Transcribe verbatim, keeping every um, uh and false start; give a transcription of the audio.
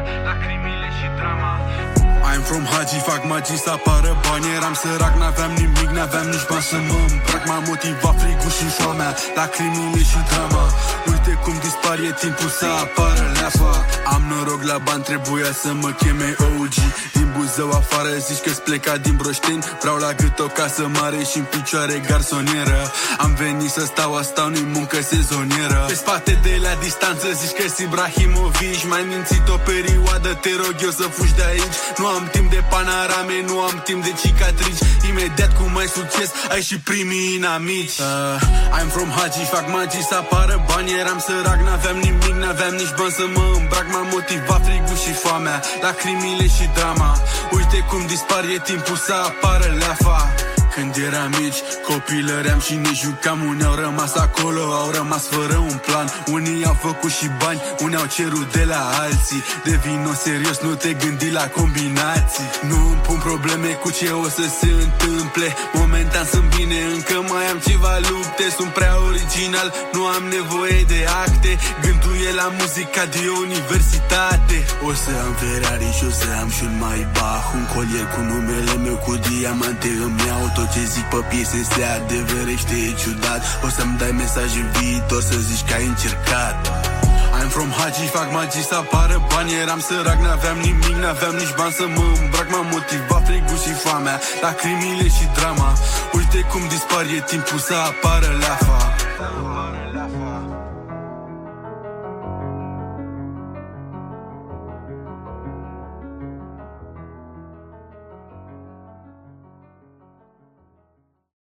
lacrimile și drama. I'm from Hagi, fac magii să apară bani. Eram sărac, n-aveam nimic, n-aveam nici bani să mă îmbrac. M-a motivat frigul și foamea, lacrimile și drama. Uite cum dispar, e timpul să apară leafa. Am noroc la bani, trebuia să mă cheme O G. Din Buzău afară zici că-ți pleca din Broșteni. Vreau la gât o casă mare și în picioare garsonieră. Am venit să stau, a stau, nu-i muncă sezonieră. Pe spate de la distanță zici că-s Ibrahimovic. M-ai mințit o perioadă, te rog eu să fugi de aici. Nu am timp de panorame, nu am timp de cicatrici. Imediat cum ai succes, ai și primii inamici. uh, I'm from Hagi, fac magii să apară bani. Eram sărac, n-aveam nimic, n-aveam nici bani să mă îmbrac. M-a motivat frigul și foamea, lacrimile și drama. Uite cum dispar, e timpul să apară leafa. Când eram mici, copilăream și ne jucam. Unii au rămas acolo, au rămas fără un plan. Unii au făcut și bani, unii au cerut de la alții. Devino serios, nu te gândi la combinații. Nu îmi pun probleme cu ce o să se întâmple. Momentan sunt bine, încă mai am ceva lupte. Sunt prea original, nu am nevoie de acte. Gândul e la muzica de universitate. O să am Ferrari și o să am și un Maybach. Un colier cu numele meu cu diamante îmi iau. Tot ce zic pe piese se adeverește, e ciudat. O să-mi dai mesaj în viitor să zici că ai încercat. I'm from Hagi, fac magii să apară bani. Eram sărac, n-aveam nimic, n-aveam nici bani să mă îmbrac. M-a motivat frigul și foamea, lacrimile și drama. Uite cum dispar, e timpul să apară leafa.